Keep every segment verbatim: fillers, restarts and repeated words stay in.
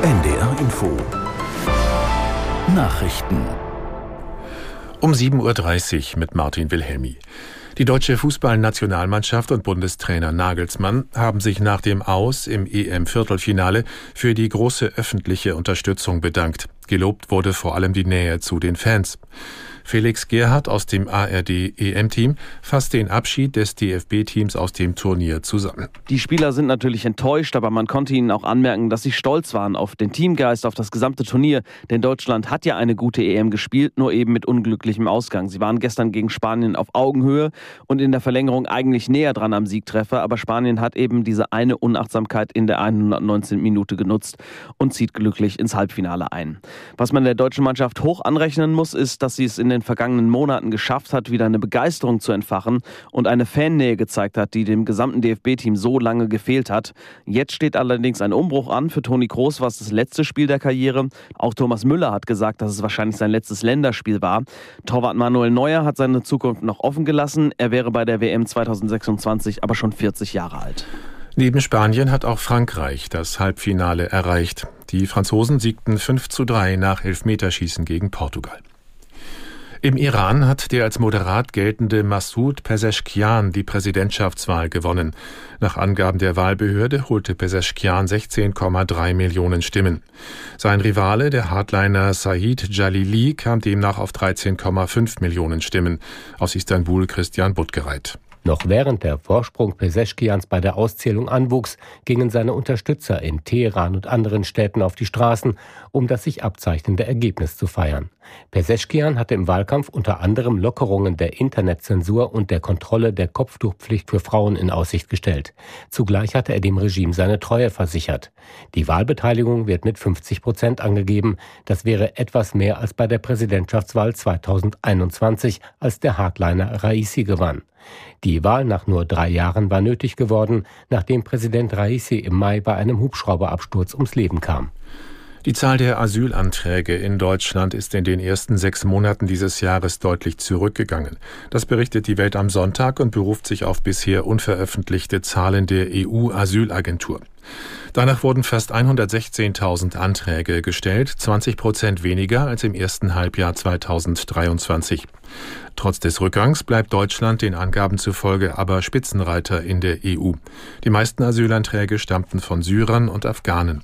N D R Info Nachrichten um sieben Uhr dreißig mit Martin Wilhelmi. Die deutsche Fußballnationalmannschaft und Bundestrainer Nagelsmann haben sich nach dem Aus im E M-Viertelfinale für die große öffentliche Unterstützung bedankt. Gelobt wurde vor allem die Nähe zu den Fans. Felix Gerhardt aus dem A R D-E M-Team fasst den Abschied des D F B-Teams aus dem Turnier zusammen. Die Spieler sind natürlich enttäuscht, aber man konnte ihnen auch anmerken, dass sie stolz waren auf den Teamgeist, auf das gesamte Turnier. Denn Deutschland hat ja eine gute E M gespielt, nur eben mit unglücklichem Ausgang. Sie waren gestern gegen Spanien auf Augenhöhe und in der Verlängerung eigentlich näher dran am Siegtreffer. Aber Spanien hat eben diese eine Unachtsamkeit in der hundertneunzehnten Minute genutzt und zieht glücklich ins Halbfinale ein. Was man der deutschen Mannschaft hoch anrechnen muss, ist, dass sie es in den vergangenen Monaten geschafft hat, wieder eine Begeisterung zu entfachen und eine Fannähe gezeigt hat, die dem gesamten D F B-Team so lange gefehlt hat. Jetzt steht allerdings ein Umbruch an. Für Toni Kroos war es das letzte Spiel der Karriere. Auch Thomas Müller hat gesagt, dass es wahrscheinlich sein letztes Länderspiel war. Torwart Manuel Neuer hat seine Zukunft noch offen gelassen. Er wäre bei der W M zweitausendsechsundzwanzig aber schon vierzig Jahre alt. Neben Spanien hat auch Frankreich das Halbfinale erreicht. Die Franzosen siegten fünf zu drei nach Elfmeterschießen gegen Portugal. Im Iran hat der als moderat geltende Massoud Pezeshkian die Präsidentschaftswahl gewonnen. Nach Angaben der Wahlbehörde holte Pezeshkian sechzehn Komma drei Millionen Stimmen. Sein Rivale, der Hardliner Said Jalili, kam demnach auf dreizehn Komma fünf Millionen Stimmen. Aus Istanbul Christian Buttgereit. Noch während der Vorsprung Pezeshkians bei der Auszählung anwuchs, gingen seine Unterstützer in Teheran und anderen Städten auf die Straßen, um das sich abzeichnende Ergebnis zu feiern. Pezeshkian hatte im Wahlkampf unter anderem Lockerungen der Internetzensur und der Kontrolle der Kopftuchpflicht für Frauen in Aussicht gestellt. Zugleich hatte er dem Regime seine Treue versichert. Die Wahlbeteiligung wird mit fünfzig Prozent angegeben. Das wäre etwas mehr als bei der Präsidentschaftswahl zweitausendeinundzwanzig, als der Hardliner Raisi gewann. Die Wahl nach nur drei Jahren war nötig geworden, nachdem Präsident Raisi im Mai bei einem Hubschrauberabsturz ums Leben kam. Die Zahl der Asylanträge in Deutschland ist in den ersten sechs Monaten dieses Jahres deutlich zurückgegangen. Das berichtet die Welt am Sonntag und beruft sich auf bisher unveröffentlichte Zahlen der E U-Asylagentur. Danach wurden fast hundertsechzehntausend Anträge gestellt, zwanzig Prozent weniger als im ersten Halbjahr zweitausenddreiundzwanzig. Trotz des Rückgangs bleibt Deutschland den Angaben zufolge aber Spitzenreiter in der E U. Die meisten Asylanträge stammten von Syrern und Afghanen.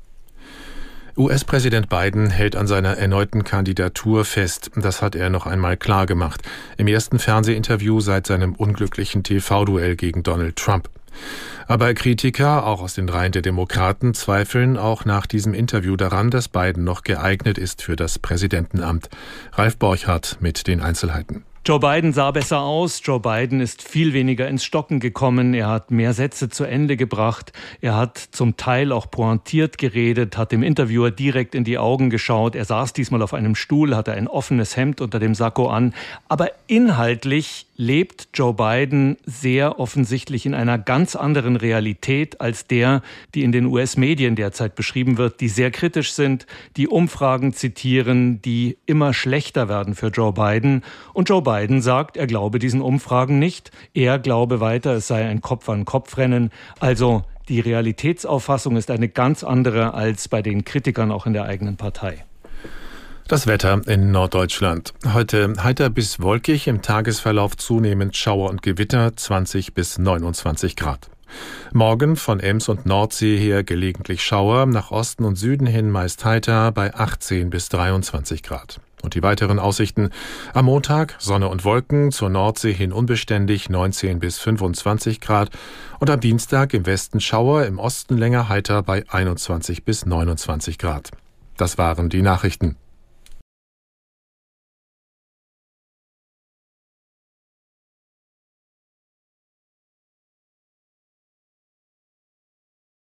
U S-Präsident Biden hält an seiner erneuten Kandidatur fest. Das hat er noch einmal klar gemacht. Im ersten Fernsehinterview seit seinem unglücklichen T V-Duell gegen Donald Trump. Aber Kritiker, auch aus den Reihen der Demokraten, zweifeln auch nach diesem Interview daran, dass Biden noch geeignet ist für das Präsidentenamt. Ralf Borchardt mit den Einzelheiten. Joe Biden sah besser aus. Joe Biden ist viel weniger ins Stocken gekommen. Er hat mehr Sätze zu Ende gebracht. Er hat zum Teil auch pointiert geredet, hat dem Interviewer direkt in die Augen geschaut. Er saß diesmal auf einem Stuhl, hatte ein offenes Hemd unter dem Sakko an. Aber inhaltlich lebt Joe Biden sehr offensichtlich in einer ganz anderen Realität als der, die in den U S-Medien derzeit beschrieben wird, die sehr kritisch sind, die Umfragen zitieren, die immer schlechter werden für Joe Biden. Und Joe Biden sagt, er glaube diesen Umfragen nicht. Er glaube weiter, es sei ein Kopf-an-Kopf-Rennen. Also die Realitätsauffassung ist eine ganz andere als bei den Kritikern auch in der eigenen Partei. Das Wetter in Norddeutschland. Heute heiter bis wolkig, im Tagesverlauf zunehmend Schauer und Gewitter, zwanzig bis neunundzwanzig Grad. Morgen von Ems und Nordsee her gelegentlich Schauer, nach Osten und Süden hin meist heiter bei achtzehn bis dreiundzwanzig Grad. Und die weiteren Aussichten: am Montag Sonne und Wolken, zur Nordsee hin unbeständig, neunzehn bis fünfundzwanzig Grad. Und am Dienstag im Westen Schauer, im Osten länger heiter bei einundzwanzig bis neunundzwanzig Grad. Das waren die Nachrichten.